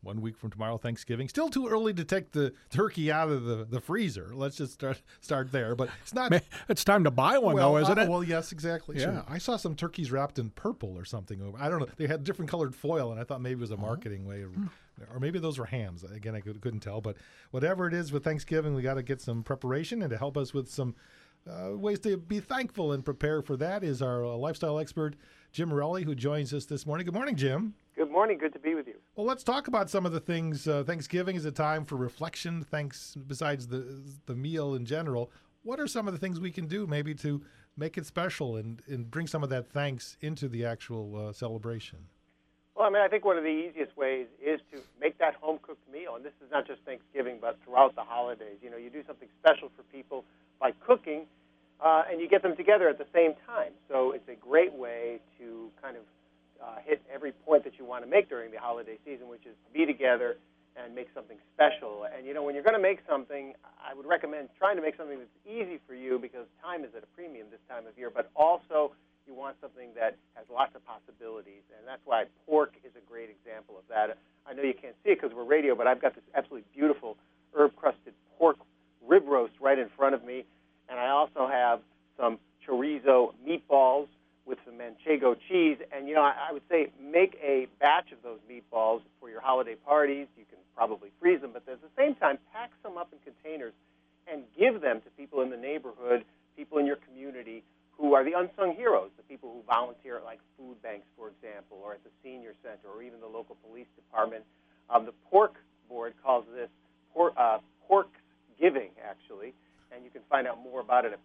1 week from tomorrow, Thanksgiving. Still too early to take the turkey out of the freezer. Let's just start there. But it's not. It's time to buy one, though, isn't it? Well, yes, exactly. Yeah. Sure. I saw some turkeys wrapped in purple or something. I don't know. They had different colored foil, and I thought maybe it was a marketing way. Or maybe those were hams. Again, I couldn't tell. But whatever it is with Thanksgiving, we got to get some preparation. And to help us with some ways to be thankful and prepare for that is our lifestyle expert, Jim Morelli, who joins us this morning. Good morning, Jim. Good morning. Good to be with you. Well, let's talk about some of the things. Thanksgiving is a time for reflection. Besides the meal in general, what are some of the things we can do maybe to make it special and bring some of that thanks into the actual celebration? Well, I mean, I think one of the easiest ways is to make that home-cooked meal. And this is not just Thanksgiving, but throughout the holidays. You know, you do something special for people by cooking, and you get them together at the same time. So it's a great way to kind of hit every point that you want to make during the holiday season, which is to be together and make something special. And, you know, when you're going to make something, I would recommend trying to make something that's easy for you because time is at a premium this time of year, but also you want something that has lots of possibilities. And that's why pork is a great example of that. I know you can't see it because we're radio, but I've got this absolutely beautiful herb-crusted pork rib roast right in front of me. And I also have some chorizo meatballs with some manchego cheese. And, you know, I would say make a batch of those meatballs for your holiday parties. You can probably freeze them, but at the same time, pack some up in containers and give them to people in the neighborhood, people in your community who are the unsung heroes, the people who volunteer at, like, food banks, for example, or at the senior center, or even the local police department. The pork board calls this pork giving, actually. And you can find out more about it at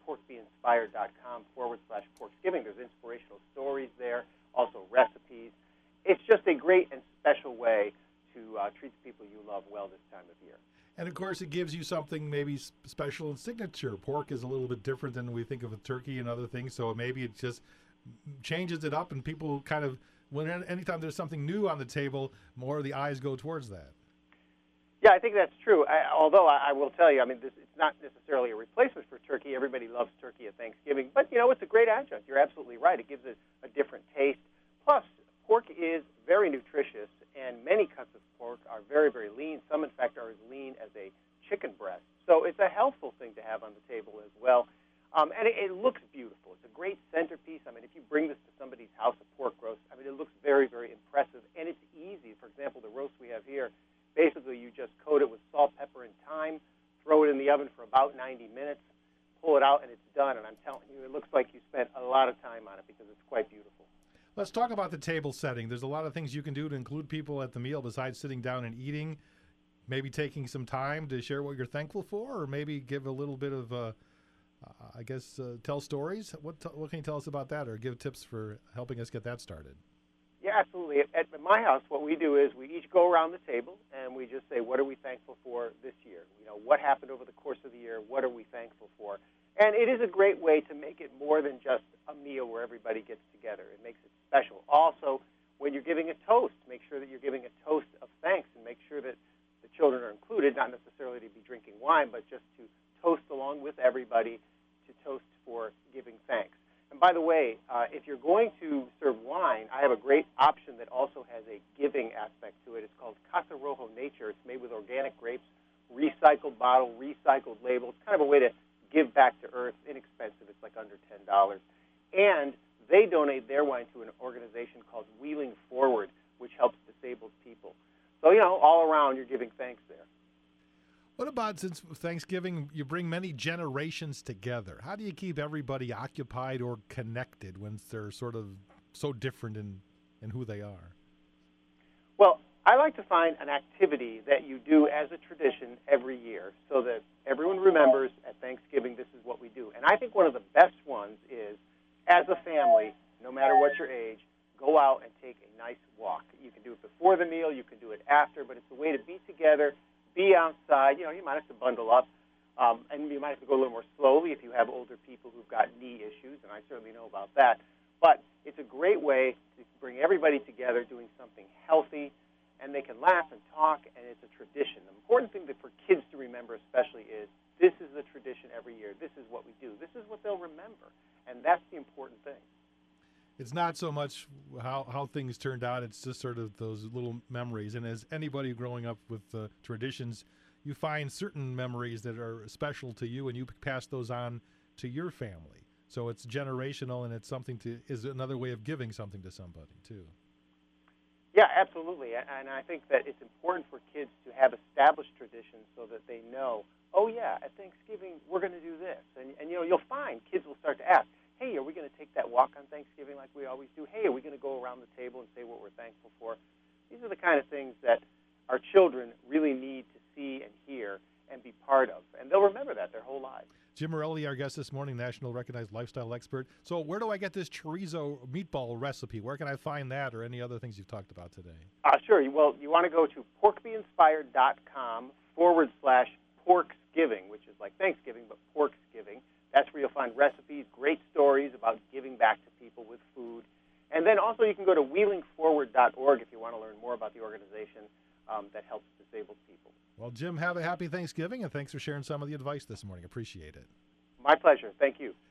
porkbeinspired.com/porksgiving. There's inspirational stories there, also recipes. It's just a great and special way to treat the people you love well this time of year. And, of course, it gives you something maybe special and signature. Pork is a little bit different than we think of a turkey and other things, so maybe it just changes it up, and people kind of, anytime there's something new on the table, more of the eyes go towards that. Yeah, I think that's true. Although I will tell you, I mean, it's not necessarily a replacement for turkey. Everybody loves turkey at Thanksgiving. But, you know, it's a great adjunct. You're absolutely right. It gives it a different taste. Plus, pork is very nutritious, and many cuts of pork are very, very lean. Some, in fact, are as lean as a chicken breast. So it's a healthful thing to have on the table as well. And it looks beautiful. It's a great centerpiece. I mean, if you bring this to somebody's house, a pork roast, I mean, it looks very, very impressive. And it's easy. For example, the roast we have here, basically, you just coat it with salt, pepper, and thyme, throw it in the oven for about 90 minutes, pull it out, and it's done. And I'm telling you, it looks like you spent a lot of time on it because it's quite beautiful. Let's talk about the table setting. There's a lot of things you can do to include people at the meal besides sitting down and eating, maybe taking some time to share what you're thankful for, or maybe give a little bit of, tell stories. What can you tell us about that, or give tips for helping us get that started? Yeah, absolutely. At my house, what we do is we each go around the table and we just say, what are we thankful for this year? You know, what happened over the course of the year? What are we thankful for? And it is a great way to make it more than just a meal where everybody gets together. It makes it special. Also, when you're giving a toast, make sure that you're giving a toast of thanks and make sure that the children are included, not necessarily to be drinking wine, but just to toast along with everybody to toast for giving thanks. And by the way, if you're going to serve wine, I have a great option that also has a giving aspect to it. It's called Casa Rojo Nature. It's made with organic grapes, recycled bottle, recycled label. It's kind of a way to give back to earth, inexpensive. It's like under $10. And they donate their wine to an organization called Wheeling Forward, which helps disabled people. So, you know, all around, you're giving thanks there. What about, since Thanksgiving, you bring many generations together? How do you keep everybody occupied or connected when they're sort of so different in who they are? Well, I like to find an activity that you do as a tradition every year so that everyone remembers at Thanksgiving this is what we do. And I think one of the best ones is, as a family, no matter what your age, go out and take a nice walk. You can do it before the meal, you can do it after, but it's a way to be together, be outside. You know, you might have to bundle up, and you might have to go a little more slowly if you have older people who've got knee issues, and I certainly know about that. But it's a great way to bring everybody together doing something healthy, and they can laugh and talk, and it's a tradition. The important thing that for kids to remember especially is this is the tradition every year. This is what we do. This is what they'll remember, and that's the important thing. It's not so much how things turned out. It's just sort of those little memories. And as anybody growing up with traditions, you find certain memories that are special to you, and you pass those on to your family. So it's generational, and it's is another way of giving something to somebody too. Yeah, absolutely. And I think that it's important for kids to have established traditions so that they know, oh yeah, at Thanksgiving we're going to do this. And you'll find kids will start to ask, hey, are we going to take that walk on Thanksgiving like we always do? Hey, are we going to go around the table and say what we're thankful for? These are the kind of things that our children really need to see and hear and be part of. And they'll remember that their whole lives. Jim Morelli, our guest this morning, national recognized lifestyle expert. So where do I get this chorizo meatball recipe? Where can I find that or any other things you've talked about today? Sure. Well, you want to go to porkbeinspired.com/porksgiving, which is like Thanksgiving, but porksgiving. That's where you'll find recipes, great stories about giving back to people with food. And then also you can go to wheelingforward.org if you want to learn more about the organization that helps disabled people. Well, Jim, have a happy Thanksgiving, and thanks for sharing some of the advice this morning. Appreciate it. My pleasure. Thank you.